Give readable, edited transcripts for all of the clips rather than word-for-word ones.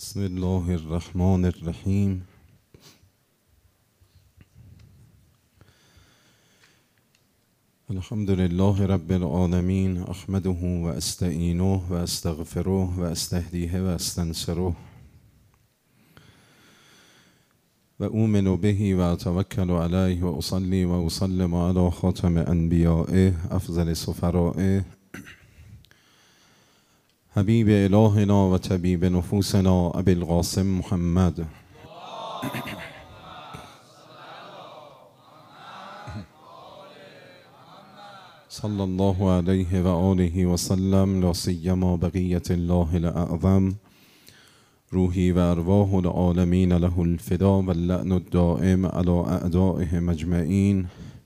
بسم الله الرحمن الرحیم. الحمد لله رب العالمین. احمده و استعینه و استغفره و استهدیه و استنصره و اؤمن به و اتوکل علیه و اصلی و اسلم علی خاتم انبیائه افضل سفرائه حبیب الهنا و طبیب نفوسنا ابی القاسم محمد صلی الله علیه و آله و سلم. لا سیما بقیت الله الاعظم روحی و ارواح العالمین له الفدا و اللعن الدائم علی اعدائهم اجمعین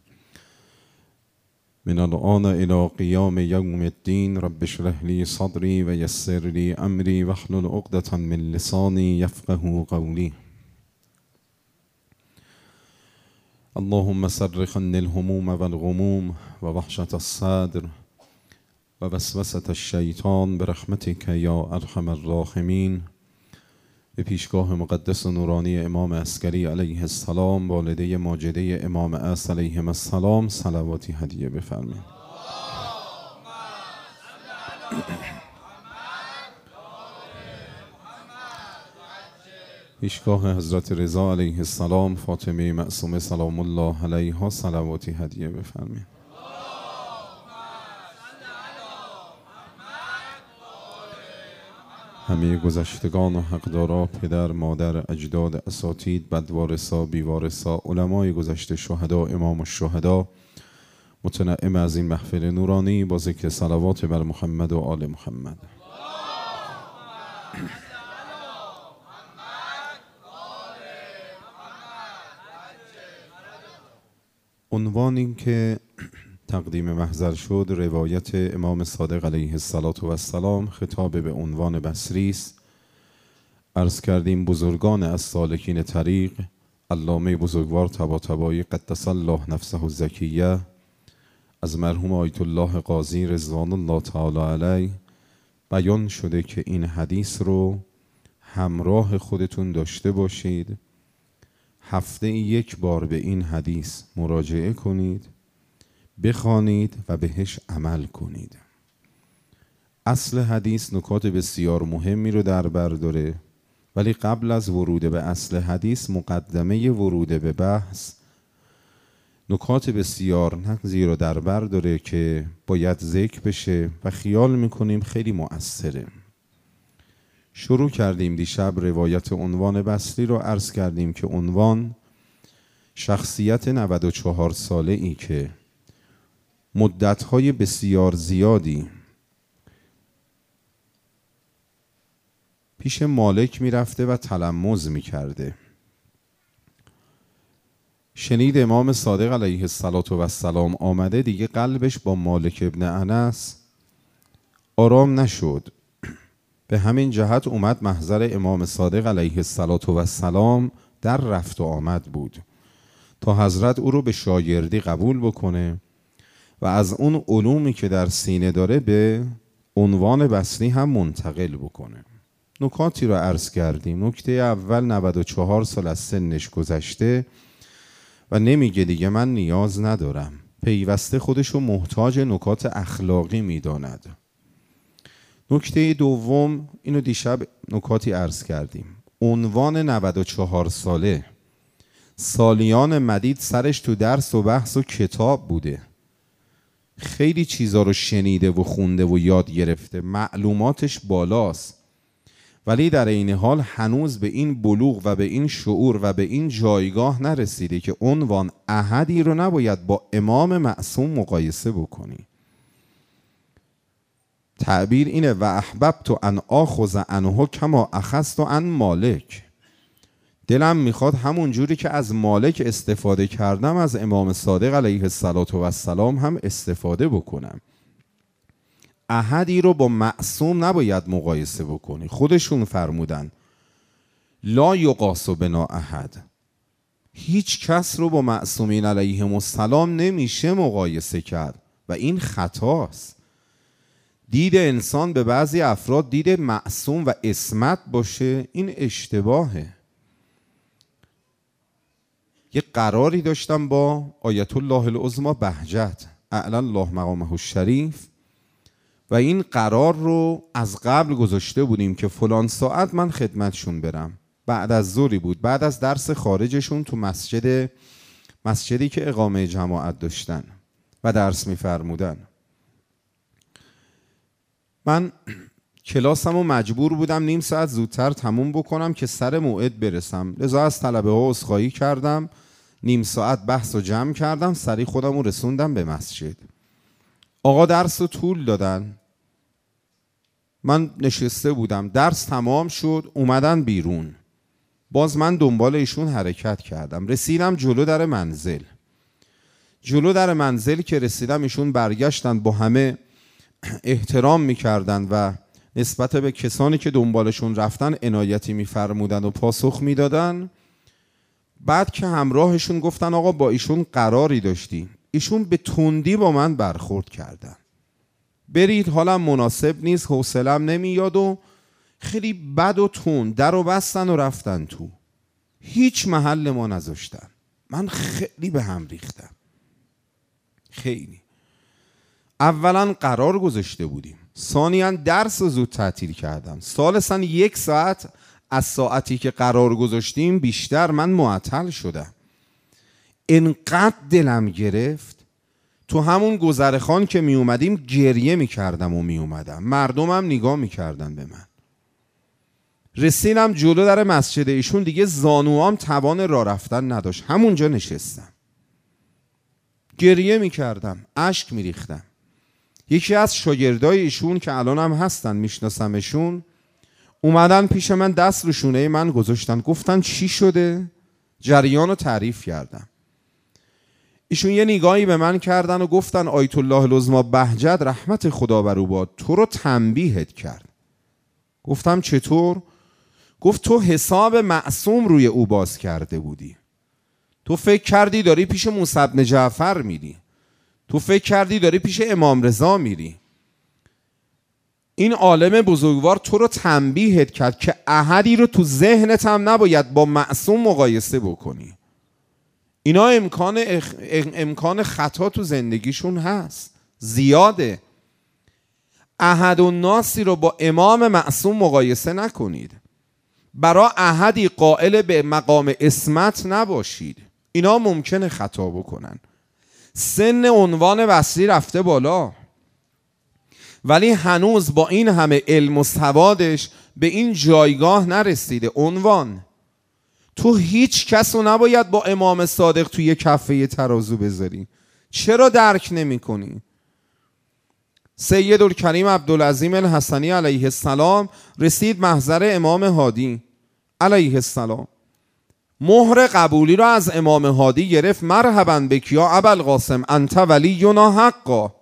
من الآن إلى قیام یوم الدین. رب اشرح لی صدری و یسر لی امری واحلل عقدة من لسانی یفقهوا قولی. اللهم صرف عني الهموم والغموم و وحشة الصدر و وسوسة الشیطان برحمتک یا ارحم الراحمین. به پیشگاه مقدس و نورانی امام عسکری علیه السلام، والده ماجده امام عصر علیهم السلام، صلواتی هدیه بفرمایید. پیشگاه حضرت رضا علیه السلام، فاطمه معصومه سلام الله علیها، صلواتی هدیه بفرمایید. همه گذشتگان و حقدارا، پدر، مادر، اجداد، اساتید، بدوارثا، بیوارثا، علمای گذشته، شهدا، امام الشهدا، متنعم از این محفل نورانی با ذکر صلوات بر محمد و آل محمد. عنوانی که تقدیم محضر شد روایت امام صادق علیه السلام، خطاب به عنوان بصری است. عرض کردیم بزرگان از سالکین طریق، علامه بزرگوار طباطبایی قدس الله نفسه الزکیه، از مرحوم آیت الله قاضی رضوان الله تعالی علیه بیان شده که این حدیث رو همراه خودتون داشته باشید. هفته یک بار به این حدیث مراجعه کنید، بخوانید و بهش عمل کنید. اصل حدیث نکات بسیار مهمی رو در بر داره، ولی قبل از ورود به اصل حدیث، مقدمه ورود به بحث نکات بسیار نقضی رو در بر داره که باید ذکر بشه و خیال میکنیم خیلی مؤثره. شروع کردیم دیشب روایت عنوان بصری رو. عرض کردیم که عنوان شخصیت 94 ساله ای که مدت‌های بسیار زیادی پیش مالک میرفته و تلمذ میکرده. شنید امام صادق علیه السلام آمده، دیگه قلبش با مالک ابن انس آرام نشد. به همین جهت اومد محضر امام صادق علیه السلام، در رفت و آمد بود تا حضرت او رو به شاگردی قبول بکنه و از اون علومی که در سینه داره به عنوان بصری هم منتقل بکنه. نکاتی رو عرض کردیم. نکته اول، 94 سال از سنش گذشته و نمیگه دیگه من نیاز ندارم، پیوسته خودشو محتاج نکات اخلاقی میداند. نکته دوم، اینو دیشب نکاتی عرض کردیم، عنوان 94 ساله، سالیان مدید سرش تو درس و بحث و کتاب بوده، خیلی چیزا رو شنیده و خونده و یاد گرفته، معلوماتش بالاست، ولی در این حال هنوز به این بلوغ و به این شعور و به این جایگاه نرسیده که عنوان احدی رو نباید با امام معصوم مقایسه بکنی. تعبیر اینه و احببت ان آخذ عنه کما اخذت عن مالک. دلم میخواد همون جوری که از مالک استفاده کردم از امام صادق علیه السلام هم استفاده بکنم. احدی رو با معصوم نباید مقایسه بکنی. خودشون فرمودن لا یقاس بنا احد، هیچ کس رو با معصومین علیهم السلام نمیشه مقایسه کرد و این خطاست. دید انسان به بعضی افراد دید معصوم و عصمت باشه، این اشتباهه. یه قراری داشتم با آیت الله العظمی بهجت اعلی الله مقامه الشریف و این قرار رو از قبل گذاشته بودیم که فلان ساعت من خدمتشون برم. بعد از ظهری بود، بعد از درس خارجشون تو مسجدی که اقامه جماعت داشتن و درس می‌فرمودن. من کلاسمو مجبور بودم نیم ساعت زودتر تموم بکنم که سر موعد برسم، لذا از طلبه ها عذرخواهی کردم، نیم ساعت بحث رو جمع کردم، سریع خودم رو رسوندم به مسجد. آقا درس رو طول دادن، من نشسته بودم، درس تمام شد، اومدن بیرون، باز من دنبال ایشون حرکت کردم، رسیدم جلو در منزل که رسیدم ایشون برگشتن، با همه احترام میکردن و نسبت به کسانی که دنبالشون رفتن عنایتی میفرمودن و پاسخ میدادن. بعد که همراهشون گفتن آقا با ایشون قراری داشتیم، ایشون به تندی با من برخورد کردن، برید حالم مناسب نیست، حوصله‌ام نمیاد و خیلی بد و تند در و بستن و رفتن تو، هیچ محل ما نذاشتن. من خیلی به هم ریختم، خیلی. اولا قرار گذاشته بودیم، ثانیاً درس رو زود تعطیل کردم، ثالثاً 1 ساعت از ساعتی که قرار گذاشتیم بیشتر من معطل شدم. انقدر دلم گرفت، تو همون گذرخان که می اومدیم گریه می کردم و می اومدم، مردمم نگاه می کردن به من. رسیدم جلو در مسجد ایشون، دیگه زانوام توان راه رفتن نداشت، همونجا نشستم گریه می کردم، اشک می ریختم. یکی از شاگردای ایشون که الان هم هستن، میشناسمشون، اومدن پیش من، دست رو شونه من گذاشتن، گفتن چی شده؟ جریان رو تعریف کردم. ایشون یه نگاهی به من کردن و گفتن آیت الله العظمی بهجت رحمت خدا بر او باد تو رو تنبیهت کرد. گفتم چطور؟ گفت تو حساب معصوم روی او باز کرده بودی، تو فکر کردی داری پیش موسی بن جعفر میری، تو فکر کردی داری پیش امام رضا میری. این عالم بزرگوار تو رو تنبیهت کرد که احدی رو تو ذهنت هم نباید با معصوم مقایسه بکنی. اینا امکان خطا تو زندگیشون هست، زیاده. احد و ناسی رو با امام معصوم مقایسه نکنید، برای احدی قائل به مقام عصمت نباشید، اینا ممکنه خطا بکنن. سن عنوان وصلی رفته بالا، ولی هنوز با این همه علم و سوادش به این جایگاه نرسیده. عنوان تو هیچ کس رو نباید با امام صادق توی کفه ترازو بذاری. چرا درک نمی کنی؟ سیدالکریم عبدالعظیم الحسنی علیه السلام رسید محضر امام هادی علیه السلام، مهر قبولی رو از امام هادی گرفت، مرحبا بک یا ابوالقاسم انت ولینا حقا،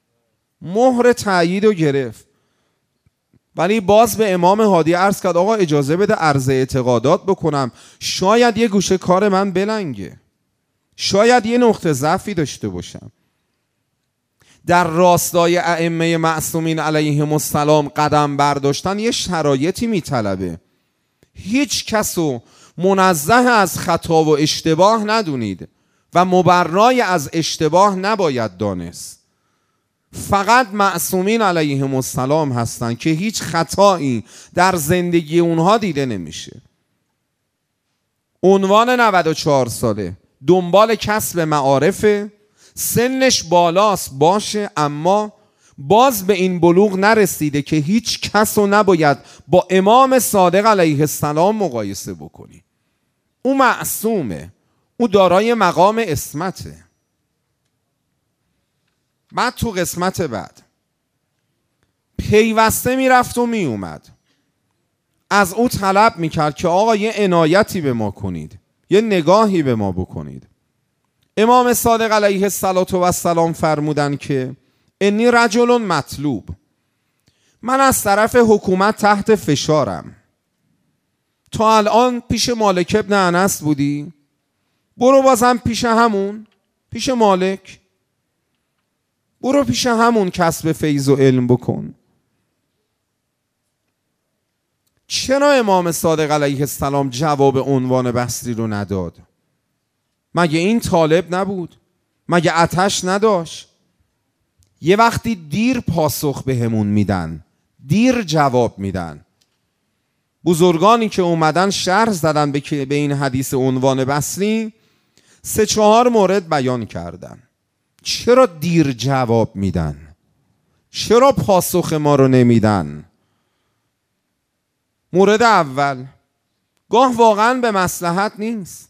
مهر تأیید رو گرفت. ولی باز به امام هادی عرض کرد آقا اجازه بده عرض اعتقادات بکنم، شاید یه گوشه کار من بلنگه، شاید یه نقطه ضعفی داشته باشم. در راستای ائمه معصومین علیهم السلام قدم برداشتن یه شرایطی میطلبه. هیچ کسو منزه از خطا و اشتباه ندونید و مبرای از اشتباه نباید دانست. فقط معصومین علیهم السلام هستن که هیچ خطایی در زندگی اونها دیده نمیشه. عنوان 94 ساله، دنبال کسب معارفه، سنش بالاست باشه، اما باز به این بلوغ نرسیده که هیچ کس رو نباید با امام صادق علیه السلام مقایسه بکنی. او معصومه، او دارای مقام عصمته. بعد تو قسمت بعد پیوسته میرفت و میومد، از او طلب میکرد که آقا یه عنایتی به ما کنید، یه نگاهی به ما بکنید. امام صادق علیه السلام فرمودن که انی رجل مطلوب، من از طرف حکومت تحت فشارم. تا الان پیش مالک ابن انس بودی، برو بازم پیش همون، پیش مالک، برو پیش همون کسب فیض و علم بکن. چرا امام صادق علیه السلام جواب عنوان بصری رو نداد؟ مگه این طالب نبود؟ مگه آتش نداشت؟ یه وقتی دیر پاسخ بهمون میدن، دیر جواب میدن. بزرگانی که اومدن شرح زدن به این حدیث عنوان بصری 3-4 مورد بیان کردن. چرا دیر جواب میدن؟ چرا پاسخ ما رو نمیدن؟ مورد اول، گاه واقعا به مصلحت نیست،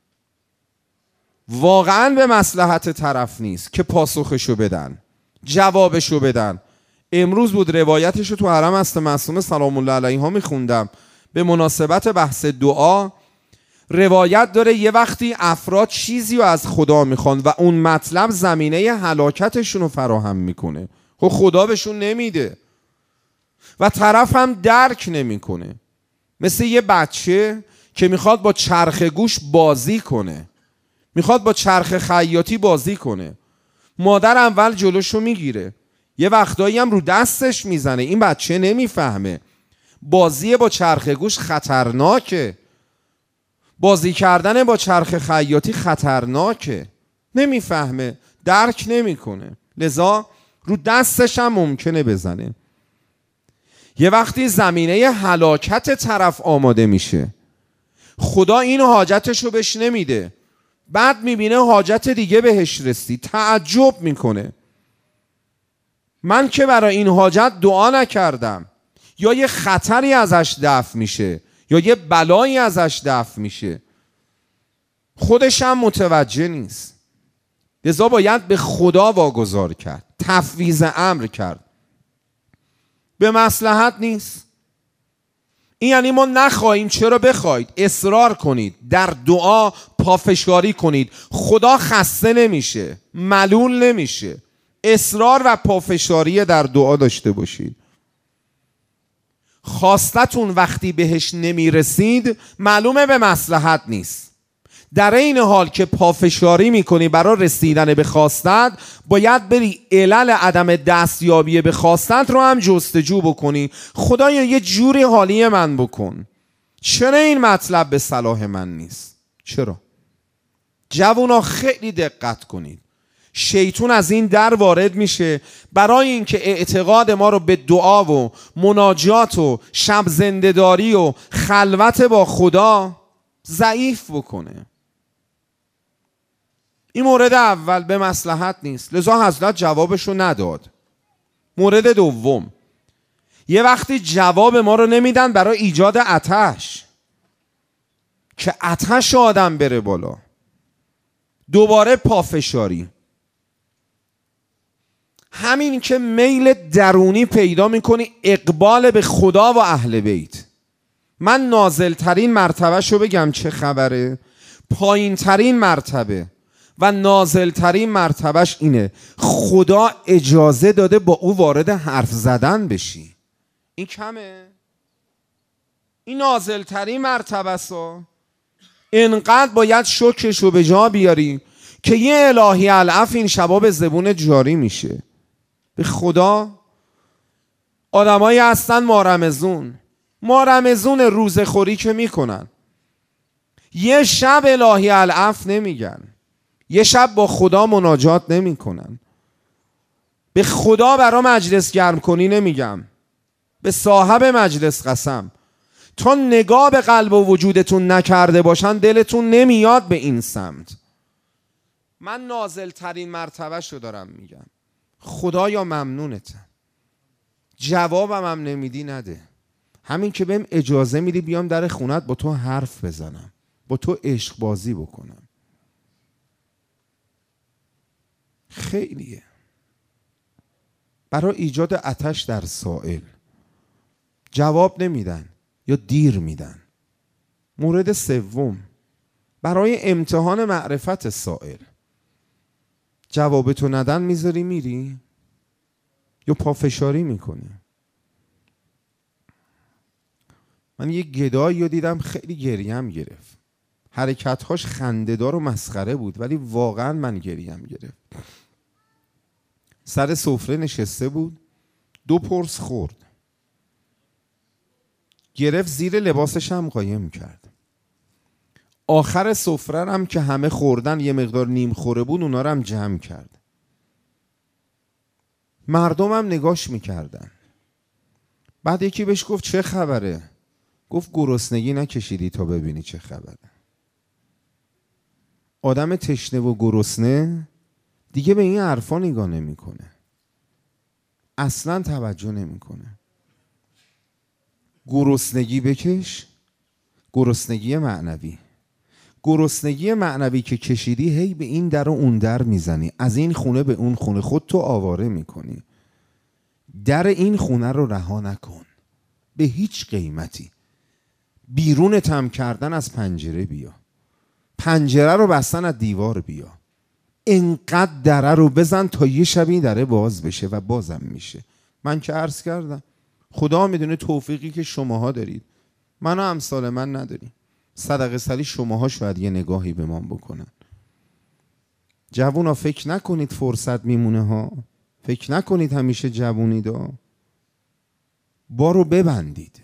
واقعا به مصلحت طرف نیست که پاسخشو بدن، جوابشو بدن. امروز بود روایتشو تو حرم هست معصومه سلام الله علیها میخوندم به مناسبت بحث دعا. روایت داره یه وقتی افراد چیزی رو از خدا میخوان و اون مطلب زمینه هلاکتشون رو فراهم میکنه، خب خدا بهشون نمیده و طرف هم درک نمیکنه. مثل یه بچه که میخواد با چرخ گوش بازی کنه، میخواد با چرخ خیاطی بازی کنه، مادر اول جلوشو میگیره، یه وقتایی هم رو دستش میزنه، این بچه نمیفهمه بازی با چرخ گوش خطرناکه، بازی کردن با چرخ خیاطی خطرناکه، نمیفهمه، درک نمیکنه، لذا رو دستش هم ممکنه بزنه. یه وقتی زمینه هلاکت طرف آماده میشه، خدا این حاجتشو بهش نمیده، بعد میبینه حاجت دیگه بهش رسید، تعجب میکنه من که برای این حاجت دعا نکردم، یا یه خطری ازش دفع میشه یا یه بلایی ازش دفع میشه، خودش هم متوجه نیست. لذا باید به خدا واگذار کرد، تفویض امر کرد. به مصلحت نیست. این یعنی ما نخواهیم، چرا بخواید؟ اصرار کنید، در دعا پافشاری کنید، خدا خسته نمیشه، ملول نمیشه. اصرار و پافشاری در دعا داشته باشید. خواستتون وقتی بهش نمیرسید معلومه به مصلحت نیست. در این حال که پافشاری میکنی برای رسیدن به خواستت، باید بری علل عدم دستیابی به خواستت رو هم جستجو بکنی. خدایا یه جوری حالی من بکن، چرا این مطلب به صلاح من نیست؟ چرا؟ جوونا خیلی دقت کنید، شیطان از این در وارد میشه برای اینکه اعتقاد ما رو به دعا و مناجات و شب زنده‌داری و خلوت با خدا ضعیف بکنه. این مورد اول، به مصلحت نیست، لذا حضرت جوابشو نداد. مورد دوم، یه وقتی جواب ما رو نمیدن برای ایجاد آتش، که آتش آدم بره بالا. دوباره پافشاری، همین که میل درونی پیدا میکنی اقبال به خدا و اهل بیت. من نازل ترین مرتبه شو بگم چه خبره؟ پایین ترین مرتبه و نازل ترین مرتبهش اینه خدا اجازه داده با او وارد حرف زدن بشی. این کمه؟ این نازل ترین مرتبه سا. اینقدر باید شکرشو به جا بیاری که یه الهی العف این شبا به زبون جاری میشه. به خدا آدمایی هستن مارمزون روزخوری که میکنن، یه شب الهی العف نمیگن، یه شب با خدا مناجات نمیکنن. به خدا برا مجلس گرم کنی نمیگم، به صاحب مجلس قسم، تا نگاه به قلب و وجودتون نکرده باشن دلتون نمیاد به این سمت. من نازل ترین مرتبه شو دارم میگم. خدایا ممنونتم، جوابم هم نمیدی نده، همین که بهم اجازه میدی بیام در خونت با تو حرف بزنم، با تو عشق بازی بکنم. خیلیه برای ایجاد آتش در سائل. جواب نمیدن یا دیر میدن. مورد سوم، برای امتحان معرفت سائل. جوابتو ندن میذاری میری یا پافشاری میکنی؟ من یه گدایی رو دیدم خیلی گریم گرفت، حرکتهاش خنده‌دار و مسخره بود ولی واقعا من گریم گرفت. سر سفره نشسته بود، 2 پرس خورد، گرفت زیر لباسش هم قایم کرد. آخر سفره هم که همه خوردن یه مقدار نیم خوره بود اونا رو هم جمع کرد. مردم هم نگاش میکردن. بعد یکی بهش گفت چه خبره؟ گفت گرسنگی نکشیدی تا ببینی چه خبره. آدم تشنه و گرسنه دیگه به این حرفا نگاه نمیکنه، اصلا توجه نمیکنه. گرسنگی بکش، گرسنگی معنوی. گرسنگی معنوی که کشیدی هی به این در و اون در میزنی، از این خونه به اون خونه خودتو آواره میکنی. در این خونه رو رها نکن به هیچ قیمتی. بیرونت هم کردن از پنجره بیا، پنجره رو بستن از دیوار بیا، انقدر دره رو بزن تا یه شبی دره باز بشه و بازم میشه. من که عرض کردم خدا میدونه توفیقی که شماها دارید، من و امثال من نداریم. صدقه سری شماها شاید یه نگاهی به من بکنن. جوونا فکر نکنید فرصت میمونه ها، فکر نکنید همیشه جوونید ها. بارو ببندید،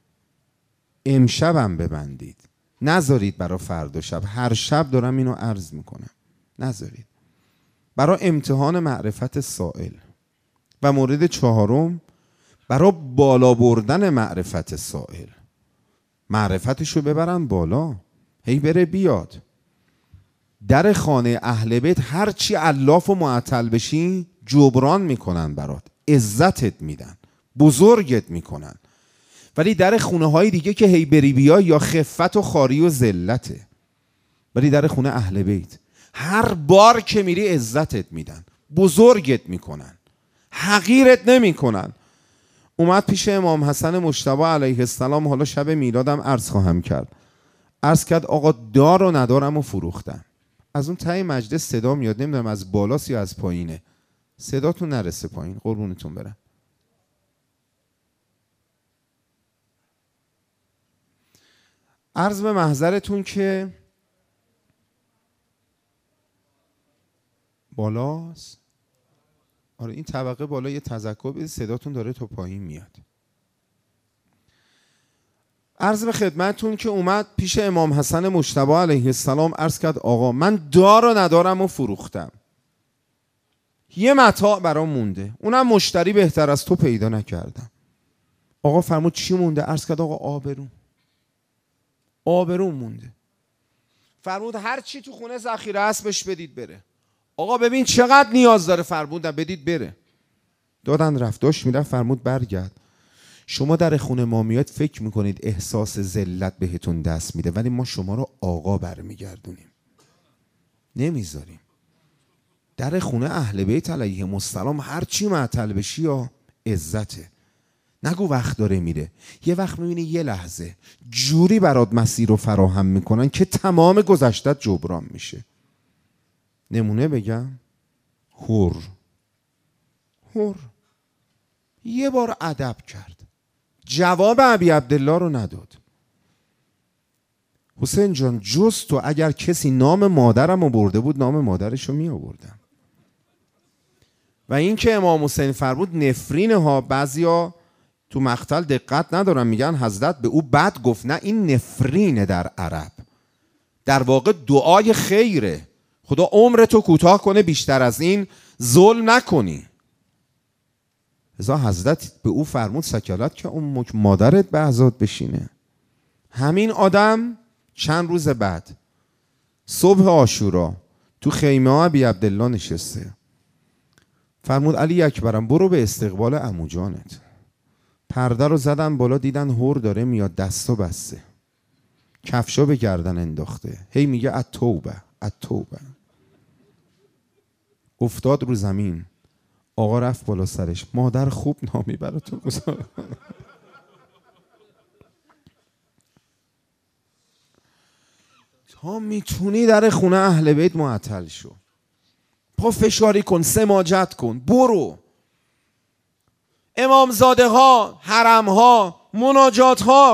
امشبم ببندید، نذارید برا فردا شب. هر شب دارم اینو عرض میکنم، نذارید. برا امتحان معرفت سائل. و مورد چهارم برا بالا بردن معرفت سائل. معرفتشو ببرن بالا، هی بره بیاد. در خانه اهل بیت هرچی علاف و معطل بشی جبران میکنن برات، عزتت میدن، بزرگت میکنن. ولی در خونه های دیگه که هی بری بیا یا خفت و خاری و ذلته. ولی در خونه اهل بیت هر بار که میری عزتت میدن، بزرگت میکنن، حقیرت نمیکنن. اومد پیش امام حسن مجتبی علیه السلام، حالا شب میلادم عرض خواهم کرد. عرض کرد آقا دار و ندارم و فروختم. از اون ته مجلس صدا میاد، نمیدونم از بالاست یا از پایینه. صداتون نرسه پایین قربونتون برم. عرض به محضرتون که بالاست. آره این طبقه بالا یه تذکر بدید، صداتون داره تا پایین میاد. عرض به خدمتون که اومد پیش امام حسن مجتبی علیه السلام، عرض کرد آقا من دار و ندارم و فروختم، یه متاع برام مونده، اونم مشتری بهتر از تو پیدا نکردم. آقا فرمود چی مونده؟ عرض کرد آقا آبرون مونده. فرمود هر چی تو خونه ذخیره است بهش بدید بره. آقا ببین چقدر نیاز داره، فرمودن بدید بره. دادن رفت، داشت میرفت، فرمود برگرد. شما در خونه ما میاد فکر میکنید احساس ذلت بهتون دست میده، ولی ما شما رو آقا برمیگردونیم، نمیذاریم. در خونه اهل بیت علیهم السلام هر چی معطل بشی یا عزته. نگو وقت داره میره، یه وقت میبینی یه لحظه جوری برات مسیر رو فراهم میکنن که تمام گذشتت جبران میشه. نمونه بگم، هور یه بار ادب کرد، جواب ابی عبدالله رو نداد. حسین جان جز تو اگر کسی نام مادرم رو برده بود نام مادرش رو می آوردم. و این که امام حسین فرمود نفرین ها، بعضیا تو مقتل دقت ندارن میگن حضرت به او بد گفت، نه این نفرینه در عرب، در واقع دعای خیره، خدا عمرتو کوتاه کنه بیشتر از این ظلم نکنی. ازا حضرت به او فرمود سکلت که اون مادرت به عزاد بشینه. همین آدم چند روز بعد صبح عاشورا تو خیمه ها ابی عبدالله نشسته. فرمود علی اکبرم برو به استقبال عمو جانت. پرده رو زدن بالا، دیدن هور داره میاد، دستو بسته، کفشا به گردن انداخته، هی میگه التوبه. افتاد رو زمین. آقا رفت بالا سرش، مادر خوب نامی برای تو گذار. تا میتونی در خونه اهل بیت معطل شو، پا فشاری کن، سماجت کن، برو. امامزاده ها، حرم ها، مناجات ها،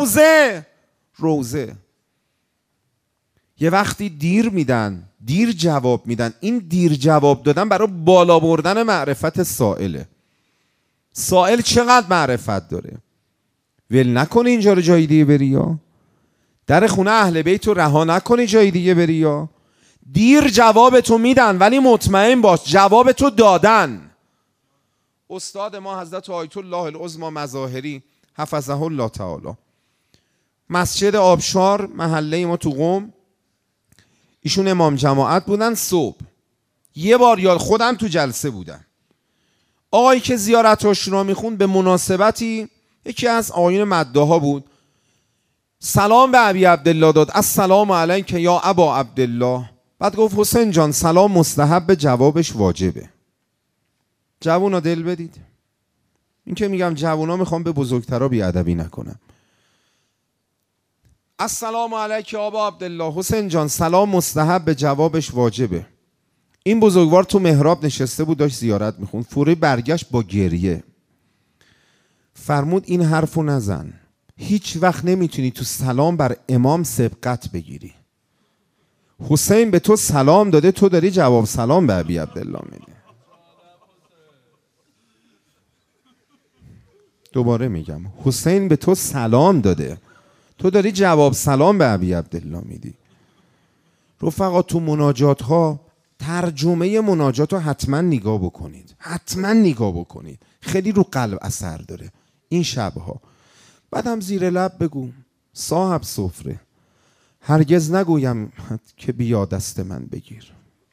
روزه. یه وقتی دیر میدن، دیر جواب میدن. این دیر جواب دادن برای بالا بردن معرفت سائله. سائل چقدر معرفت داره؟ ول نکنی اینجا رو جای دیگه بری یا در خونه اهل بیت رو رها نکنی جای دیگه بری یا دیر جواب تو میدن ولی مطمئن باش جواب تو دادن. استاد ما حضرت آیت الله العظمی مظاهری حفظه الله تعالی، مسجد آبشار محله ما تو قم، ایشون امام جماعت بودن. صبح یه بار یاد خودم تو جلسه بودم، آقایی که زیارت عاشورا میخوند به مناسبتی یکی از آیین مداها بود، سلام به ابی عبدالله داد، السلام علیک یا ابا عبدالله. بعد گفت حسین جان سلام مستحب، جوابش واجبه. جوونا دل بدید، این که میگم جوونا میخوام به بزرگترا بیادبی نکنم. السلام علیک یا ابا عبدالله، حسین جان سلام مستحب، جوابش واجبه. این بزرگوار تو محراب نشسته بود داشت زیارت میخوند، فوری برگشت با گریه، فرمود این حرفو نزن، هیچ وقت نمیتونی تو سلام بر امام سبقت بگیری. حسین به تو سلام داده، تو داری جواب سلام به ابی عبدالله میدی. دوباره میگم حسین به تو سلام داده، تو داری جواب سلام به ابی عبدالله میدی. رفقا تو مناجات ها ترجمه مناجات رو حتما نگاه بکنید، حتما نگاه بکنید، خیلی رو قلب اثر داره این شبها. بعدم زیر لب بگو صاحب سفره، هرگز نگویم که بیا دست من بگیر،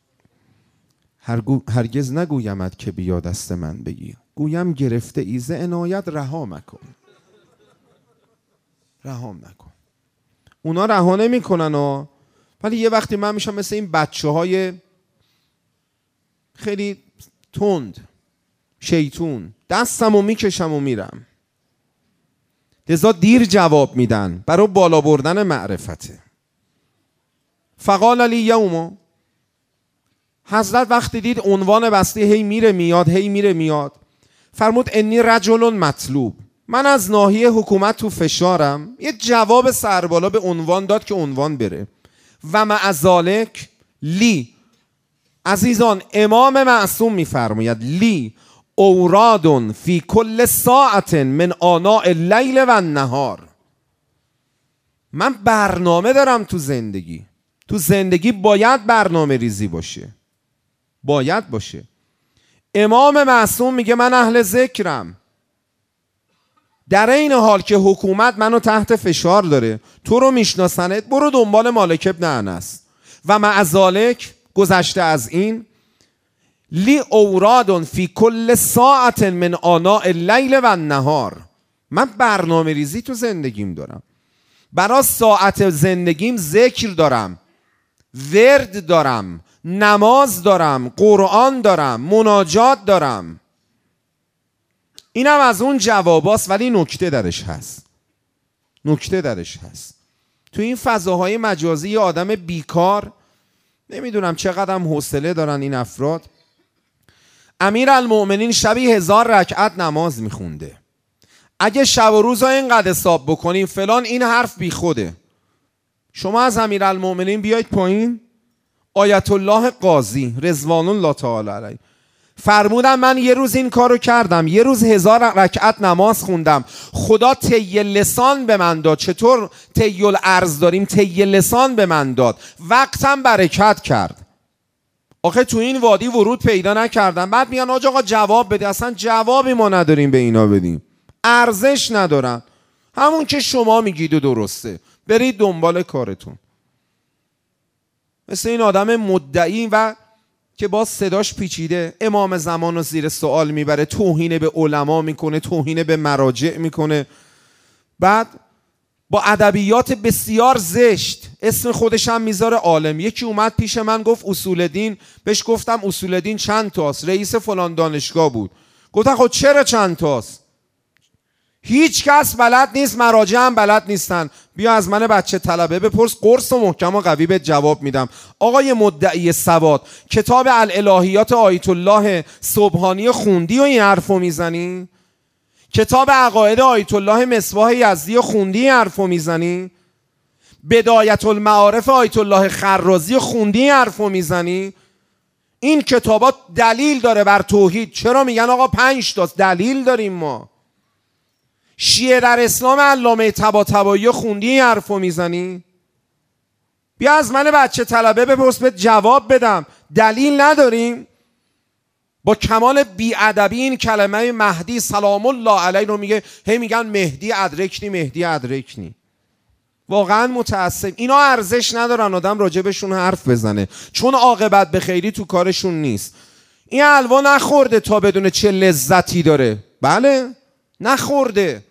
هرگز نگویمت که بیا دست من بگیر، گویم گرفته ایز عنایت رها مکن، رها نکن. اونا رها نمی کنن ولی یه وقتی من میشم مثل این بچه های خیلی تند شیطون، دستمو میکشم و میرم. لذا دیر جواب میدن، برای بالا بردن معرفته. فقال علی یوما، حضرت وقتی دید عنوان بسته هی میره میاد هی میره میاد، فرمود انی رجل مطلوب، من از ناحیه حکومت تو فشارم. یه جواب سربالا به عنوان داد که عنوان بره. و مع ذالک لی، عزیزان امام معصوم میفرماید لی اوراد فی کل ساعت من آناء اللیل و النهار، من برنامه دارم تو زندگی. تو زندگی باید برنامه ریزی باشه، باید باشه. امام معصوم میگه من اهل ذکرم، در این حال که حکومت منو تحت فشار داره، تو رو میشناسنت، برو دنبال مالک ابن انس. و مع ذالک، گذشته از این، لی اوراد فی کل ساعت من آناء اللیل و النهار، من برنامه ریزی تو زندگیم دارم، برای ساعت زندگیم ذکر دارم، ورد دارم، نماز دارم، قرآن دارم، مناجات دارم. اینم از اون جواباست، ولی نکته درش هست، نکته درش هست. تو این فضاهای مجازی یه آدم بیکار، نمیدونم چقدر هم حوصله دارن این افراد، امیرالمؤمنین شبی 1000 رکعت نماز میخونده. اگه شب و روز ها اینقدر حساب بکنیم فلان، این حرف بی خوده. شما از امیرالمؤمنین بیایید پایین. آیت الله قاضی رضوان الله تعالی علیه فرمودن من یه روز این کارو کردم، یه روز 1000 رکعت نماز خوندم، خدا طی لسان به من داد. چطور طی الارض داریم؟ طی لسان به من داد، وقتم برکت کرد. آخه تو این وادی ورود پیدا نکردم. بعد میگن آقا جواب بده، اصلا جوابی ما نداریم به اینا بدیم، ارزش ندارن. همون که شما میگید و درسته، برید دنبال کارتون. مثل این آدم مدعی و که باز صداش پیچیده، امام زمان رو زیر سوال میبره، توهین به علما میکنه، توهین به مراجع میکنه، بعد با ادبیات بسیار زشت اسم خودش هم میذاره عالم. یکی اومد پیش من گفت اصول دین، بهش گفتم اصول دین چند تاست؟ رئیس فلان دانشگاه بود. گفتم خب چرا چند تاست؟ هیچ کس بلد نیست، مراجع هم بلد نیستن. بیا از من بچه طلبه بپرس، قرص و محکم و قوی بهت جواب میدم. آقای مدعی سواد، کتاب الالهیات آیت الله سبحانی خوندی و این حرفو میزنی؟ کتاب عقاید آیت الله مصباح یزدی خوندی این حرفو میزنی؟ بدایت المعارف آیت الله خرازی خوندی این حرفو میزنی؟ این کتابات دلیل داره بر توحید. چرا میگن آقا 5 تا دلیل داریم ما؟ شیعه در اسلام علامه طباطبایی خوندی این حرفو میزنی؟ بیا از من بچه طلبه بپرس بهت جواب بدم. دلیل نداریم؟ با کمال بی‌ادبی این کلمه مهدی سلام الله علیه رو میگه، هی میگن مهدی ادرکنی، مهدی ادرکنی. واقعا متاسف. اینا ارزش ندارن آدم راجبشون حرف بزنه، چون عاقبت به خیری تو کارشون نیست. این حلوا نخورده تا بدون چه لذتی داره. بله نخورده.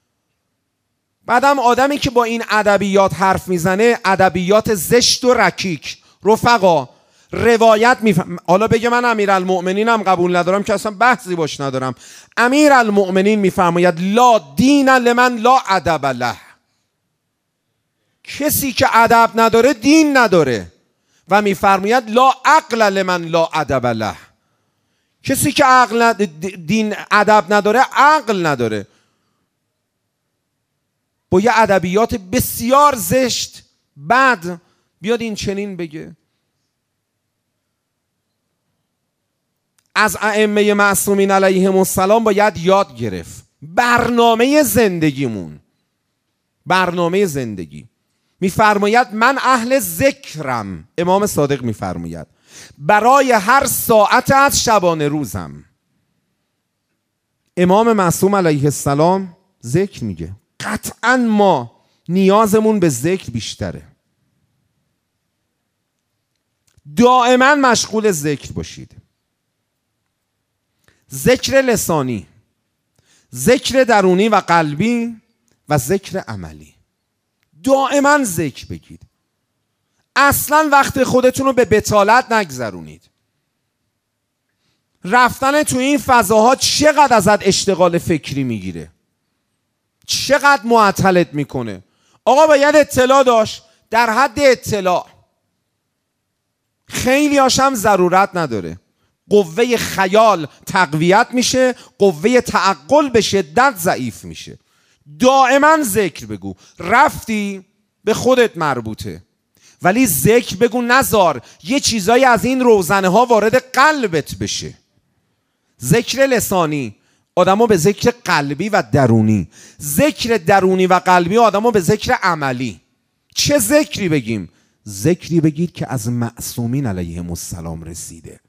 بعدم آدمی که با این ادبیات حرف میزنه ادبیات زشت و رکیک. رفقا روایت حالا بگه من امیرالمؤمنینم قبول ندارم که اصلا بحثی باش ندارم. امیرالمؤمنین میفرماید لا دین لمن لا ادب له. کسی که ادب نداره دین نداره. و میفرماید لا عقل لمن لا ادب له. کسی که دین ادب نداره عقل نداره. با یه ادبیات بسیار زشت بعد بیاد این چنین بگه. از ائمه معصومین علیهم السلام باید یاد گرفت. برنامه زندگیمون، برنامه زندگی. میفرماید من اهل ذکرم. امام صادق میفرماید برای هر ساعت از شبانه روزم. امام معصوم علیه السلام ذکر میگه. قطعا ما نیازمون به ذکر بیشتره. دائما مشغول ذکر باشید. ذکر لسانی، ذکر درونی و قلبی و ذکر عملی. دائما ذکر بگید. اصلا وقت خودتون رو به بطالت نگذرونید. رفتن تو این فضاها چقدر ازت اشتغال فکری میگیره، چقدر معطلت میکنه. آقا باید اطلاع داشت، در حد اطلاع. خیلی هاشم ضرورت نداره. قوه خیال تقویت میشه، قوه تعقل به شدت ضعیف میشه. دائما ذکر بگو. رفتی به خودت مربوطه، ولی ذکر بگو. نزار یه چیزایی از این روزنه ها وارد قلبت بشه. ذکر لسانی آدمو به ذکر قلبی و درونی، ذکر درونی و قلبی آدمو به ذکر عملی. چه ذکری بگیم؟ ذکری بگید که از معصومین علیهم السلام رسیده.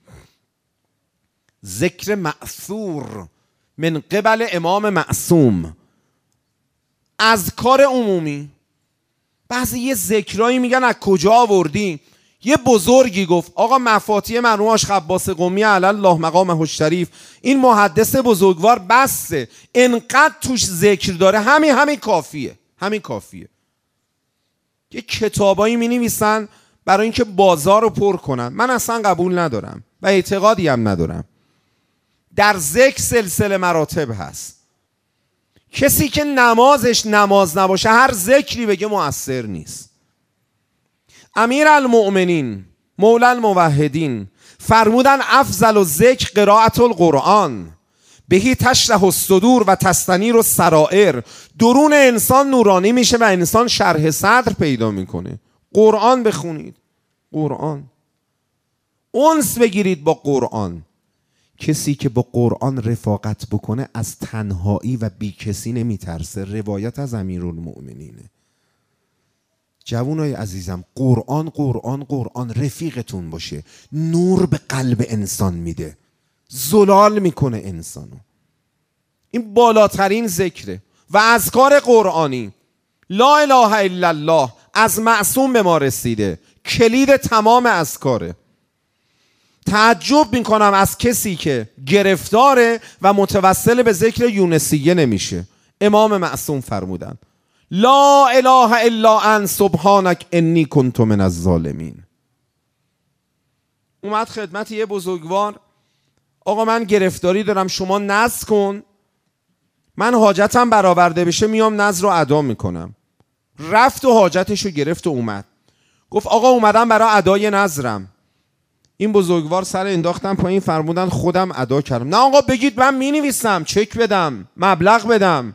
ذکر مأثور من قبل امام معصوم. اذکار عمومی. بعضی یه ذکرایی میگن از کجا آوردی؟ یه بزرگی گفت آقا مفاتیح مرحوم آش خباس قمی علی الله مقامه الشریف، این محدث بزرگوار بسه انقدر توش ذکر داره، همین کافیه. همین کافیه. یه کتابایی می نویسن برای اینکه بازار رو پر کنن. من اصلا قبول ندارم و اعتقادی هم ندارم. در ذکر سلسله مراتب هست. کسی که نمازش نماز نباشه هر ذکری بگه مؤثر نیست. امیرالمؤمنین مولا الموحدین فرمودن افضل الذکر قراءة القرآن بهی تشرح الصدور و تستنیر السرائر. درون انسان نورانی میشه و انسان شرح صدر پیدا میکنه. قرآن بخونید. قرآن. انس بگیرید با قرآن. کسی که با قرآن رفاقت بکنه از تنهایی و بی کسی نمیترسه. روایت از امیرالمؤمنینه. جوانای عزیزم قرآن قرآن قرآن رفیقتون باشه. نور به قلب انسان میده، زلال میکنه انسانو. این بالاترین ذکره. و اذکار قرآنی لا اله الا الله از معصوم به ما رسیده، کلید تمام اذکاره. تعجب میکنم از کسی که گرفتاره و متوسل به ذکر یونسیه نمیشه. امام معصوم فرمودن لا اله الا انت سبحانک انی کنت من الظالمین. اومد خدمت یه بزرگوار، آقا من گرفتاری دارم شما نذر کن، من حاجتم برآورده بشه میام نذر رو ادا میکنم. رفت و حاجتش رو گرفت و اومد. گفت آقا اومدم برای ادای نذرم. این بزرگوار سر انداختم پایین، فرمودن خودم ادا کردم. نه آقا بگید من مینویسم، چک بدم، مبلغ بدم.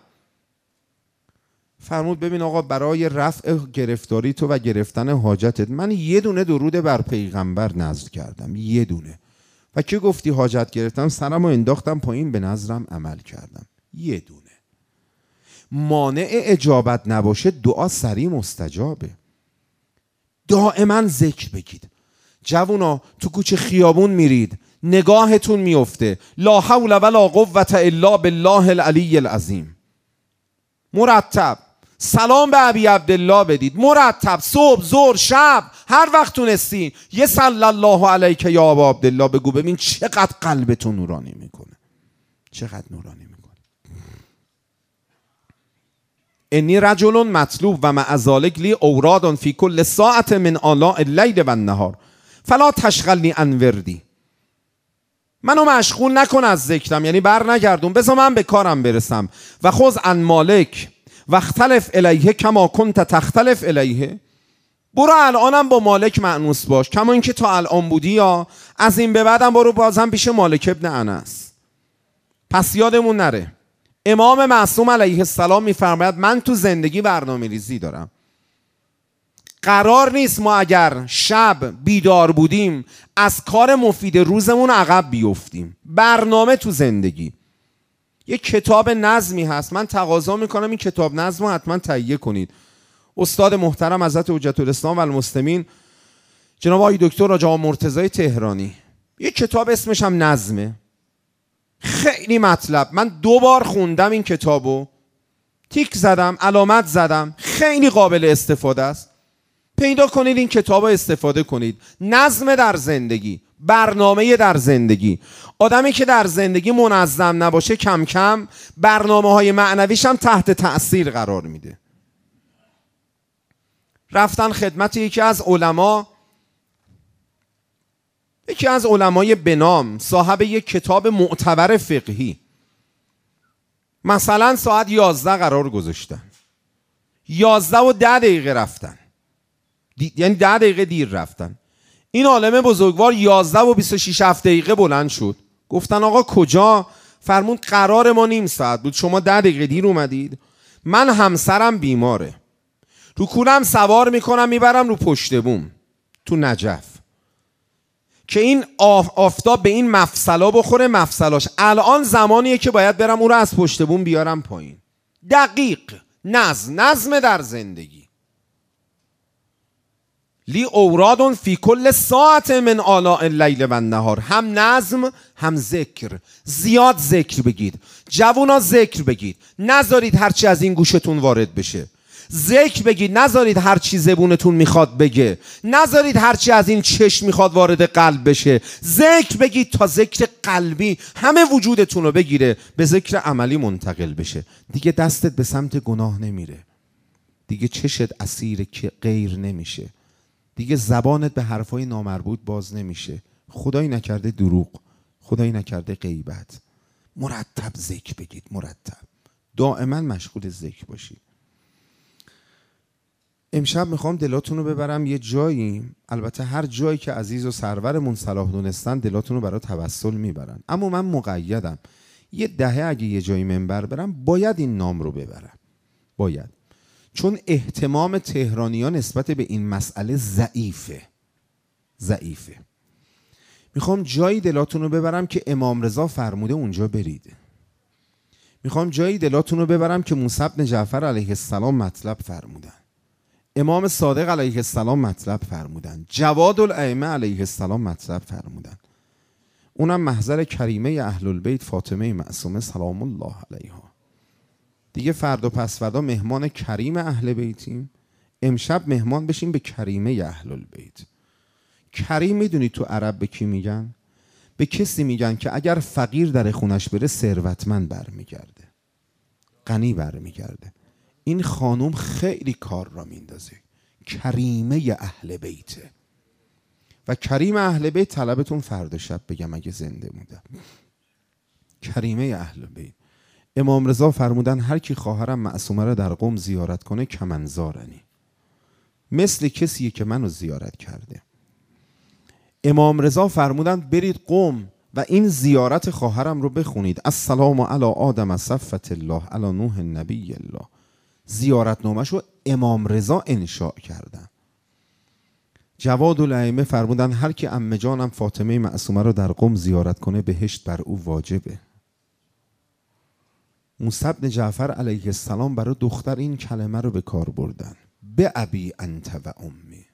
فرمود ببین آقا برای رفع گرفتاری تو و گرفتن حاجتت من یه دونه درود بر پیغمبر نذر کردم، یه دونه. و که گفتی حاجت گرفتم سرمو انداختم پایین به نذرم عمل کردم، یه دونه. مانع اجابت نباشه دعا سریع مستجابه. دائما ذکر بگید. جوونا تو کوچه خیابون میرید، نگاهتون میفته لا حول ولا قوة الا بالله العلی العظیم، مرتب سلام به ابی عبدالله بدید، مرتب صبح ظهر شب هر وقت تونستین یه صلی الله علیک یا ابا عبدالله بگو. ببین چقدر قلبتون نورانی میکنه، چقدر نورانی میکنه. انی رجل مطلوب و مع ذلک لی اوراد فی کل ساعت من آلاء اللیل و النهار فلا تشغلنی عن وردی. منو مشغول نکن از ذکرم، یعنی بر نگردون، بذار من به کارم برسم. و خذ عن مالک و اختلف الیه کما کنت تختلف الیه. برو الانم با مالک مأنوس باش کما اینکه تا الان بودی، یا از این به بعدم برو بازم پیش مالک ابن انس. پس یادمون نره امام معصوم علیه السلام میفرماید من تو زندگی برنامه‌ریزی دارم. قرار نیست ما اگر شب بیدار بودیم از کار مفید روزمون عقب بیفتیم. برنامه تو زندگی. یک کتاب نظمی هست، من تقاضا میکنم این کتاب نظم رو حتما تهیه کنید. استاد محترم حضرت حجت الاسلام و المسلمین جناب آقای دکتر راجع مرتضی تهرانی، یک کتاب اسمش هم نظمه، خیلی مطلب. من 2 بار خوندم این کتابو، تیک زدم، علامت زدم، خیلی قابل استفاده است. پیدا کنید این کتاب رو استفاده کنید. نظم در زندگی، برنامه در زندگی. آدمی که در زندگی منظم نباشه کم کم برنامه‌های معنویش هم تحت تأثیر قرار میده. رفتن خدمت یکی از علمای بنام، صاحب یک کتاب معتبر فقهی. مثلا ساعت 11 قرار گذاشتن، 11:10 رفتن، یعنی 10 دقیقه دیر رفتن. این عالم بزرگوار 11:26 بلند شد. گفتن آقا کجا؟ فرمود قرار ما نیم ساعت بود، شما 10 دقیقه دیر اومدید. من همسرم بیماره، رو کولم سوار میکنم میبرم رو پشت بوم تو نجف که این آفتاب به این مفصلا بخوره، مفصلاش الان زمانیه که باید برم اون رو از پشت بوم بیارم پایین. دقیق. نظم در زندگی. لی اوراد فی کل ساعت من آلاء اللیل و النهار. هم نظم هم ذکر. زیاد ذکر بگید جوونا، ذکر بگید، نذارید هرچی از این گوشتون وارد بشه. ذکر بگید، نذارید هر چی زبونتون میخواد بگه، نذارید هر چی از این چشم میخواد وارد قلب بشه. ذکر بگید تا ذکر قلبی همه وجودتون رو بگیره، به ذکر عملی منتقل بشه. دیگه دستت به سمت گناه نمیره، دیگه چشت اسیر که غیر نمیشه، دیگه زبانت به حرفای نامربوط باز نمیشه، خدایی نکرده دروغ، خدایی نکرده غیبت. مرتب ذکر بگید، مرتب دائما مشغول ذکر باشید. امشب میخوام دلاتون رو ببرم یه جایی، البته هر جایی که عزیز و سرورمون صلاح دونستن دلاتون رو برای توسل میبرن، اما من مقیدم. یه دهه اگه یه جایی منبر برم باید این نام رو ببرم، باید، چون اهتمام تهرانیان نسبت به این مسئله ضعیفه. میخوام جایی دلاتون رو ببرم که امام رضا فرموده اونجا برید. میخوام جایی دلاتون رو ببرم که موسی بن جعفر علیه السلام مطلب فرمودن، امام صادق علیه السلام مطلب فرمودن، جواد الائمه علیه السلام مطلب فرمودن. اونم محضر کریمه اهل البیت فاطمه معصومه سلام الله علیها. دیگه فردا پس فردا مهمان کریم اهل بیتیم، امشب مهمان بشیم به کریمه اهل البیت. کریم میدونی تو عرب به کی میگن؟ به کسی میگن که اگر فقیر در خونش بره ثروتمند برمیگرده، غنی برمیگرده. این خانوم خیلی کار را میندازه، کریمه اهل بیته. و کریم اهل بیت طلبتون فردا شب بگم اگه زنده بودم. کریمه اهل بیت. امام رضا فرمودن هر کی خواهرم معصومه را در قم زیارت کنه کمنزارنی، مثل کسیه که منو زیارت کرده. امام رضا فرمودن برید قم و این زیارت خواهرم رو بخونید، السلام علی آدم صفوة الله علی نوح نبی الله. زیارتنامه‌ش رو امام رضا انشاء کردن. جواد الائمه فرمودن هر کی عمه جانم فاطمه معصومه رو در قم زیارت کنه بهشت بر او واجبه. موسی بن جعفر علیه السلام برای دختر این کلمه رو به کار بردن، به ابی انت و امی.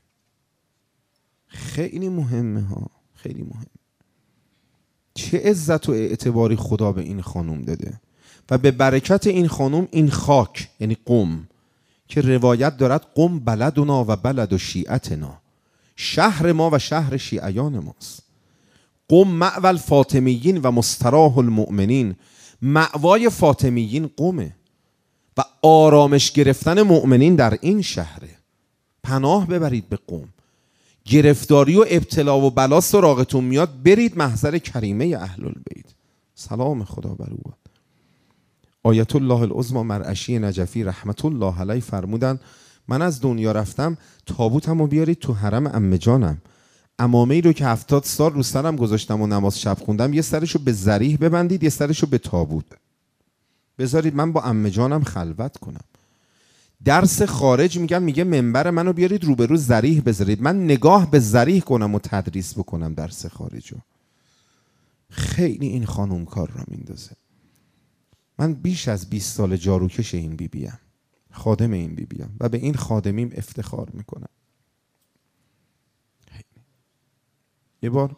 خیلی مهمه ها، خیلی مهم. چه عزت و اعتباری خدا به این خانوم داده و به برکت این خانوم این خاک یعنی قم که روایت دارد قم بلدنا و بلد و شیعتنا، شهر ما و شهر شیعیان ماست. قم مأوى الفاطمیین و مستراح المؤمنین، مأوای فاطمیین قمه و آرامش گرفتن مؤمنین در این شهره. پناه ببرید به قم. گرفتاری و ابتلا و بلا سراغتون میاد، برید محضر کریمه اهل البیت، سلام خدا بر او. آیت الله العظمی مرعشی نجفی رحمت الله علیه فرمودن من از دنیا رفتم تابوتمو بیارید تو حرم عمه جانم، عمامه‌ای رو که 70 سال رو سرم گذاشتم و نماز شب خوندم، یه سرشو به ذریح ببندید، یه سرشو به تابوت بذارید، من با عمه جانم خلوت کنم. درس خارج میگه منبر منو بیارید روبرو ذریح بذارید، من نگاه به ذریح کنم و تدریس بکنم درس خارجو. خیلی این خانوم کار را میندازه. من بیش از 20 سال جاروکش این بیبیم، خادم این بیبیم و به این خادمیم افتخار میکنم. یه بار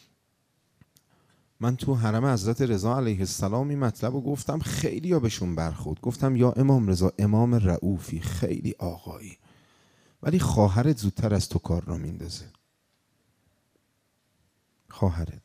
من تو حرم حضرت رضا علیه السلام این مطلب رو گفتم، خیلی ها بهشون برخورد. گفتم یا امام رضا، امام رؤوفی، خیلی آقایی، ولی خواهرت زودتر از تو کار را میندازه. خواهرت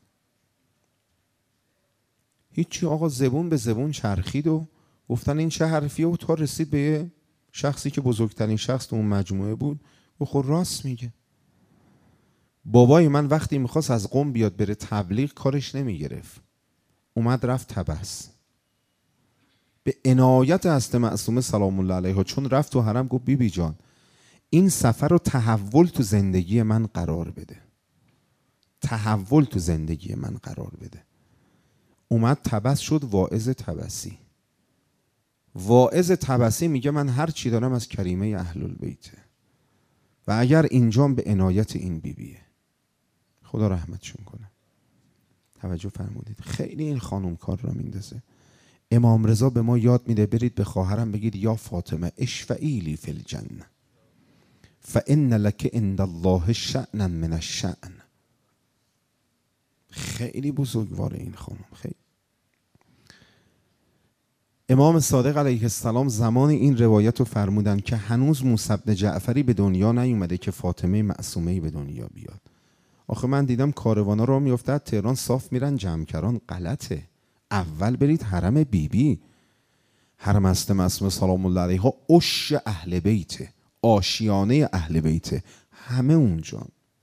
هیچی آقا، زبون به زبون چرخید و گفتن این چه حرفیه و تا رسید به یه شخصی که بزرگترین شخص تو اون مجموعه بود و خود راست میگه. بابای من وقتی میخواست از قم بیاد بره تبلیغ کارش نمیگرفت، اومد رفت طبس. به عنایت هست معصومه سلام الله علیها چون رفت تو حرم گفت بیبی جان این سفر رو تحول تو زندگی من قرار بده، تحول تو زندگی من قرار بده. اومد طبس شد واعظ طبسی. واعظ طبسی میگه من هر چی دارم از کریمه اهل البیته و اگر اینجام به عنایت این بیبیه، خدا رحمتشون کنه. توجه فرمودید؟ خیلی این خانم کار را میندازه. امام رضا به ما یاد میده برید به خواهرم بگید یا فاطمه اشفعی لی فی الجنه فان لک عند الله شأنا من الشأن. خیلی بزرگواره این خانم. خیلی امام صادق علیه السلام زمان این روایت رو فرمودن که هنوز موسی بن جعفری به دنیا نیومده که فاطمه معصومه‌ای به دنیا بیاد. آخه من دیدم کاروانا رو میفته تهران صاف میرن جمکران، غلطه. اول برید حرم بیبی. حرم است معصومه سلام الله علیها عش اهل بیته، آشیانه اهل بیته، همه اونجا.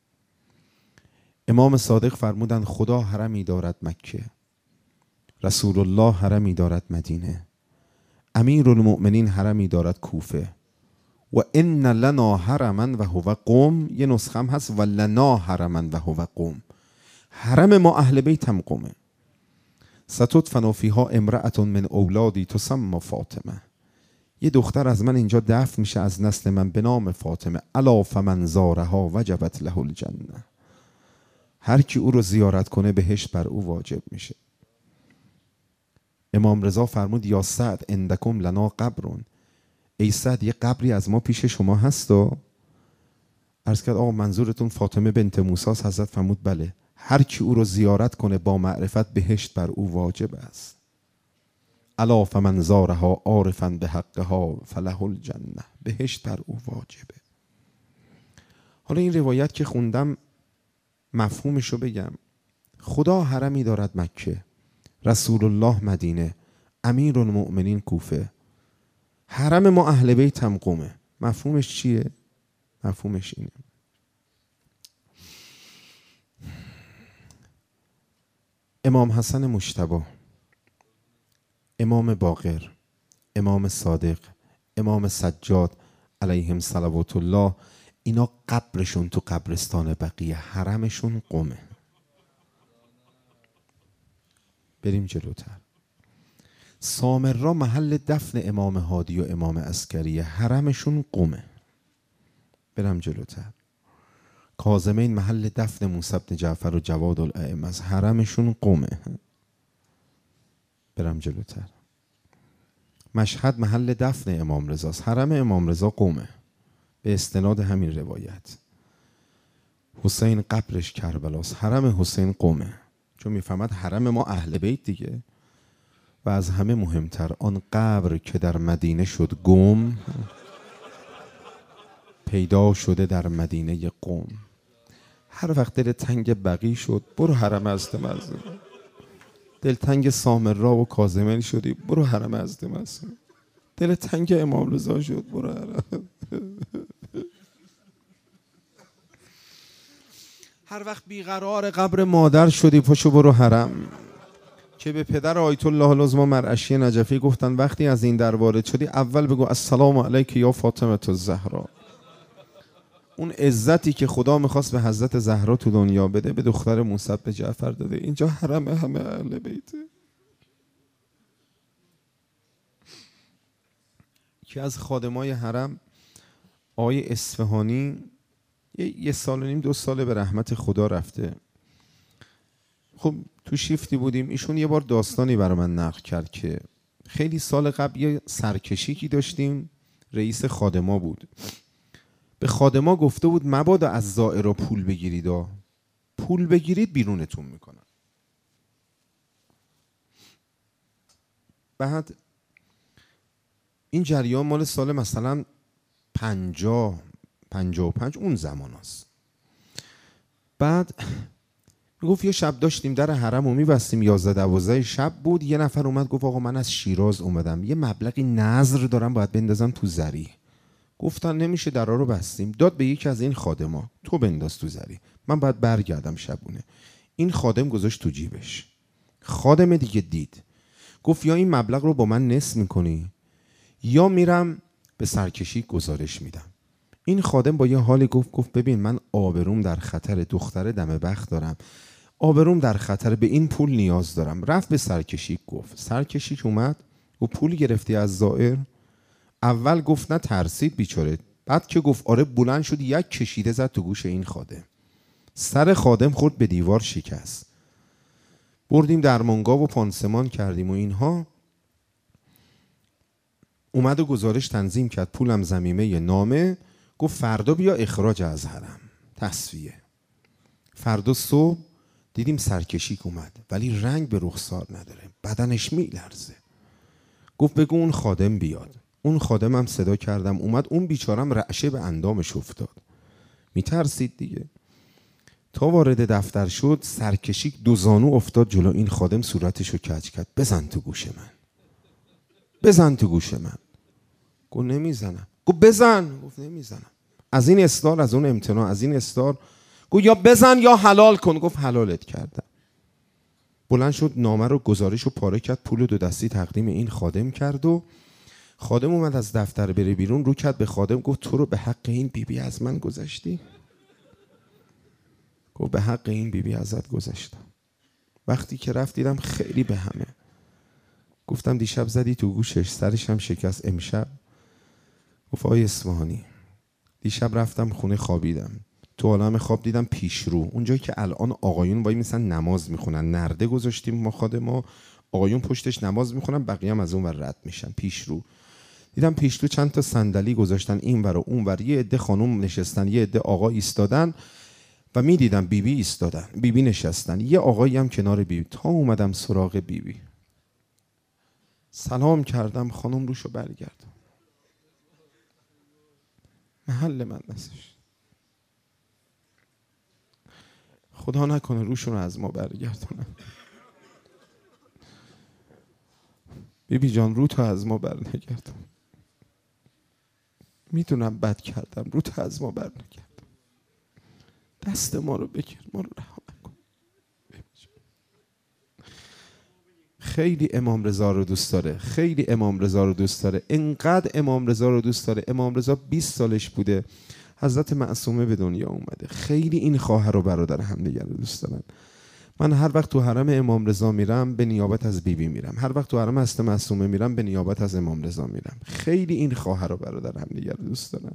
امام صادق فرمودن خدا حرمی دارد مکه، رسول الله حرمی دارد مدینه، امیرالمؤمنین حرمی دارد کوفه و ان لنا حرما و هو قم. یه نسخه هم هست و لنا حرما و هو قم. حرم ما اهل بیت هم قمه. ستدفن فیها امرأة من اولادی تسمى فاطمه. یه دختر از من اینجا دفن میشه از نسل من به نام فاطمه. الا فمن زارها وجبت له الجنه. هر کی او رو زیارت کنه بهشت بر او واجب میشه. امام رضا فرمود یا سعد عندکم لنا قبرون. ای سعد یه قبری از ما پیش شما هست و عرض کرد آقا منظورتون فاطمه بنت موسی است؟ حضرت فرمود بله. هر کی او رو زیارت کنه با معرفت بهشت بر او واجب است. الا فمن زارها عارفا بحقها فله الجنه. بهشت بر او واجبه. حالا این روایت که خوندم مفهومشو بگم. خدا حرمی دارد مکه، رسول الله مدینه، امیرالمؤمنین کوفه، حرم ما اهل بیت هم قمه. مفهومش چیه؟ مفهومش اینه امام حسن مجتبی، امام باقر، امام صادق، امام سجاد علیهم صلوات الله، اینا قبرشون تو قبرستان بقیه، حرمشون قمه. بریم جلوتر. سامرا محل دفن امام هادی و امام عسکری، حرمشون قمه. برم جلوتر. کاظمین محل دفن موسی بن جعفر و جواد الائمه، حرمشون قمه. برم جلوتر. مشهد محل دفن امام رضاست. حرم امام رضا قمه به استناد همین روایت. حسین قبرش کربلاست، حرم حسین قمه، چون میفهمد حرم ما اهل بیت دیگه. و از همه مهمتر آن قبر که در مدینه شد گم، پیدا شده در مدینه قم. هر وقت دل تنگ بقی شد برو حرم حضرت معصومه. دل تنگ سامرا و کاظمین شدی برو حرم حضرت معصومه. دل تنگ امام رضا شد برو حرم. هر وقت بیقرار قبر مادر شدی پاشو برو حرم. که به پدر آیت الله العظمی مرعشی نجفی گفتن وقتی از این در وارد شدی اول بگو السلام علیک یا فاطمه الزهرا. اون عزتی که خدا میخواست به حضرت زهرا تو دنیا بده به دختر موسی به جعفر داده. اینجا حرم همه اهل بیته. که از خادمای حرم آقای اصفهانی 1 سال و نیم 2 ساله به رحمت خدا رفته. خب تو شیفتی بودیم، ایشون یه بار داستانی برای من نقل کرد که خیلی سال قبل یه سرکشی که داشتیم، رئیس خادما بود، به خادما گفته بود مبادا از زائرا پول بگیرید، پول بگیرید بیرونتون میکنن. بعد این جریان مال سال مثلا 55 اون زمان هست. بعد گفت یه شب داشتیم در حرم رو میبستیم، 11-12 شب بود، یه نفر اومد گفت آقا من از شیراز اومدم، یه مبلغی نذر دارم باید بندازم تو زری. گفتن نمیشه، درا رو بستیم. داد به یکی از این خادما تو بنداز تو زری، من باید برگردم شبونه. این خادم گذاشت تو جیبش. خادم دیگه دید، گفت یا این مبلغ رو با من نصف میکنی یا میرم به سرکشی گزارش میدم. این خادم با یه حالی گفت ببین من آبروم در خطر، دختر دم بخت دارم، آبروم در خطر، به این پول نیاز دارم. رفت به سرکشی گفت. سرکشی اومد و پول گرفتی از زائر؟ اول گفت نه، ترسید بیچاره. بعد که گفت آره بلند شد یک کشیده زد تو گوش این خادم. سر خادم خورد به دیوار شکست. بردیم درمانگاه و پانسمان کردیم و اینها. اومد و گزارش تنظیم کرد، پولم ضمیمه نامه. گفت فردا بیا اخراج از حرم، تصفیه. فردا صبح دیدیم سرکشی اومد ولی رنگ به رخسار نداره، بدنش میلرزه. گفت بگو اون خادم بیاد. اون خادم هم صدا کردم اومد. اون بیچارم رعشه به اندامش افتاد، میترسید دیگه. تا وارد دفتر شد سرکشی 2 زانو افتاد جلو این خادم، صورتشو کج کرد. بزن تو گوش من، بزن تو گوش من. گفت نمیزنم. گفت بزن. گفت نمیزنم. از این اصرار، از اون امتناع، از این اصرار. گفت یا بزن یا حلال کن. گفت حلالت کردم. بلند شد نامه رو، گزارش رو پاره کرد، پول 2 دستی تقدیم این خادم کرد و خادم اومد از دفتر بره بیرون، رو کرد به خادم گفت تو رو به حق این بیبی از من گذشتی؟ گفت به حق این بیبی ازت گذشتم. وقتی که رفت دیدم خیلی به همه. گفتم دیشب زدی تو گوشش، سرش هم شکست. امشب گفت آقای اصفهانی دیشب رفتم خونه خوابیدم، تو عالم خواب دیدم پیشرو، اونجایی که الان آقایون وای میسن نماز میخونن، نرده گذاشتیم ما خادما، آقایون پشتش نماز میخونن، بقیه هم از اون ور رد میشن. پیشرو دیدم، پیشرو چند تا صندلی گذاشتن این ور و اون ور، یه عده خانم نشستن، یه عده آقا ایستادن و میدیدم بیبی ایستادن، بیبی نشستن، یه آقایی هم کنار بیبی. تا اومدم سراغ بیبی سلام کردم، خانم روشو برگرد، محل من نستش، خدا نکنه روشون رو از ما برگردونم. بیبی جان رو تو از ما برنگردون، میدونم بد کردم، رو تو از ما برنگردون، دست ما رو بگیر، ما رو رها نکن. خیلی امام رضا رو دوست داره، خیلی امام رضا رو دوست داره، انقدر امام رضا رو دوست داره. امام رضا 20 سالش بوده حضرت معصومه به دنیا اومده. خیلی این خواهر و برادر همدیگر رو دوست دارن. من هر وقت تو حرم امام رضا میرم به نیابت از بیبی میرم، هر وقت تو حرم حضرت معصومه میرم به نیابت از امام رضا میرم. خیلی این خواهر و برادر همدیگر رو دوست دارن،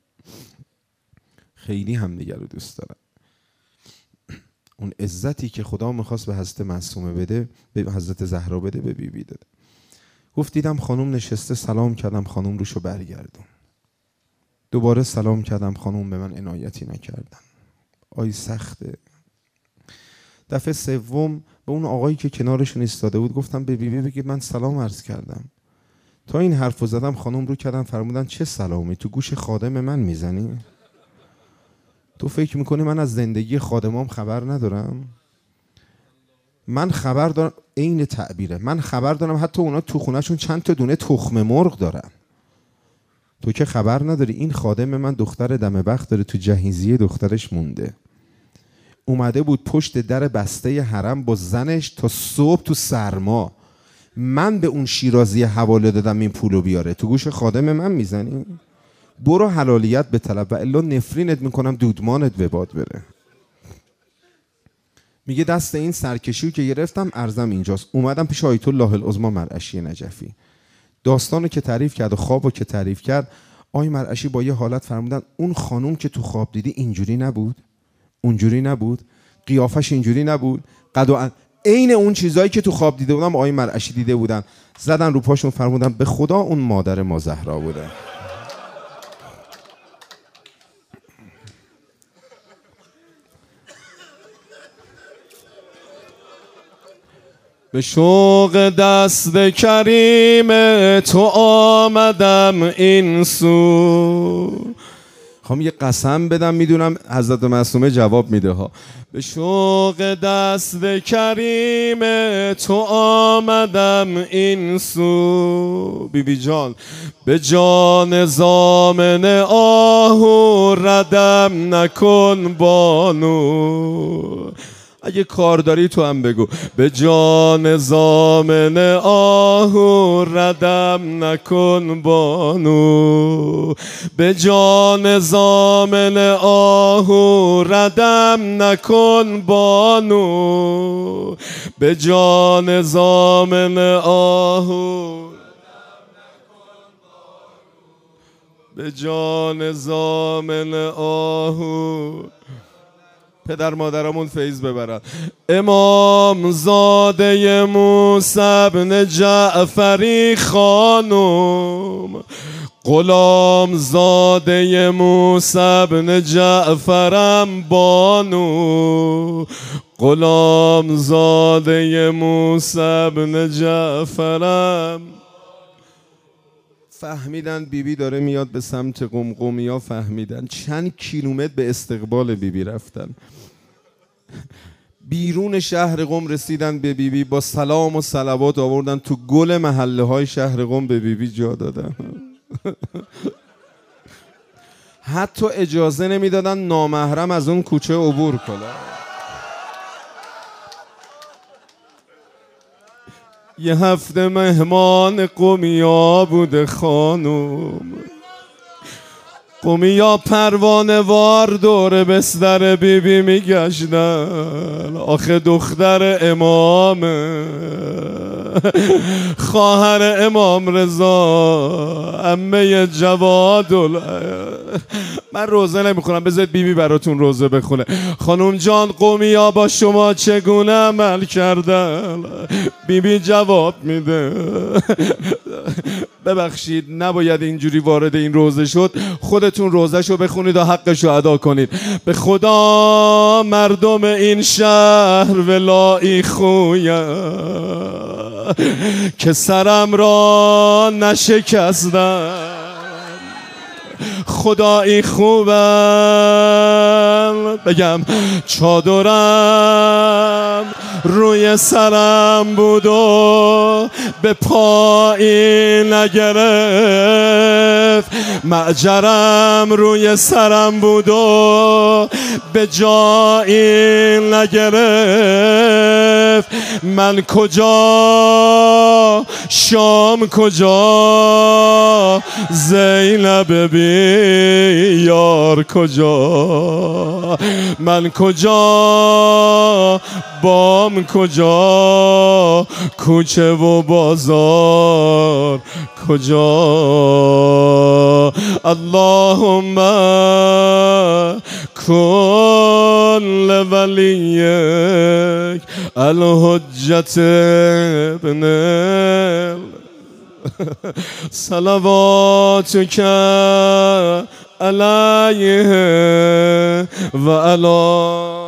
خیلی همدیگر رو دوست دارن. اون عزتی که خدا میخواست به حضرت معصومه بده، به حضرت زهرا بده، به بیبی داده. گفت دیدم خانوم نشسته، سلام کردم، خانوم روشو برگردون. دوباره سلام کردم، خانوم به من عنایتی نکردن. آی سخته. دفعه سوم به اون آقایی که کنارشون ایستاده بود گفتم به بیبی بگید من سلام عرض کردم. تا این حرفو زدم خانوم رو کردن فرمودن چه سلامی؟ تو گوش خادم من میزنی؟ تو فکر میکنی من از زندگی خادمام خبر ندارم؟ من خبر دارم، عین تعبیره، من خبر دارم حتی اونا تو خونهشون چند تا دونه تخم مرغ دارن. تو که خبر نداری این خادم من دختر دم بخت داره، تو جهیزیه دخترش مونده، اومده بود پشت در بسته حرم با زنش تا صبح تو سرما. من به اون شیرازی حواله دادم این پولو بیاره، تو گوش خادم من میزنی؟ برو حلالیت به طلب و الا نفرینت میکنم دودمانت به باد بره. میگه دست این سرکشیو که گرفتم ارزم اینجاست. اومدم پیش آیت الله العظمی مرعشی نجفی، داستانو که تعریف کرد و خوابو که تعریف کرد، آی مرعشی با یه حالت فرمودن اون خانوم که تو خواب دیدی اینجوری نبود، اونجوری نبود، قیافش اینجوری نبود، عین اون چیزایی که تو خواب دیده بودم آی مرعشی دیده بودن. زدن رو پاشون فرمودن به خدا اون مادر ما زهرا بوده. به شوق دست کریم تو آمدم این سو. خواهم یه قسم بدم، میدونم حضرت معصومه جواب میده ها. به شوق دست کریم تو آمدم این سو. بیبی جان به جان زامن آهو ردم نکن بانو. اگه کار داری تو هم بگو. به جان زامن آهو ردم نکن بانو. به جان زامن آهو ردم نکن بانو. به جان زامن آهو، به جان زامن آهو. پدر مادرامون فیض ببرن. امام زاده موسی بن جعفری خانم، غلام زاده موسی بن جعفرم بانو. غلام زاده موسی بن جعفرم. فهمیدن بیبی داره میاد به سمت قمقمیا، فهمیدن چند کیلومتر به استقبال بیبی رفتن. بیرون شهر قم رسیدن به بیبی، با سلام و صلوات آوردن تو گل محله های شهر قم، به بیبی جا دادن. حتی اجازه نمیدادن نامحرم از اون کوچه عبور کنه. یه هفته مهمان قمیا بوده خانوم. قمیا پروانه وار دور بستر بیبی میگشتن. آخه دختر امامه، خواهر امام رضا، عمه جواد. من روزه نمیخونم، بذارید بیبی براتون روزه بخونه. خانوم جان قمیا با شما چگونه عمل کردن؟ بیبی جواب میده ببخشید نباید اینجوری وارد این روزه شد، خودتون روزهشو بخونید و حقشو ادا کنید. به خدا مردم این شهر ولایی خویم که سرم را نشکستم. خدایی خوبم بگم چادرم روی سرم بود و به پایی نگرفت. معجرم روی سرم بود و به جایی نگرفت. من کجا شام کجا زینب بی یار کجا. من کجا بام کجا کوچه و بازار کجا. اللهم کن لولیک الحجت ابن صلواتك علیه و علی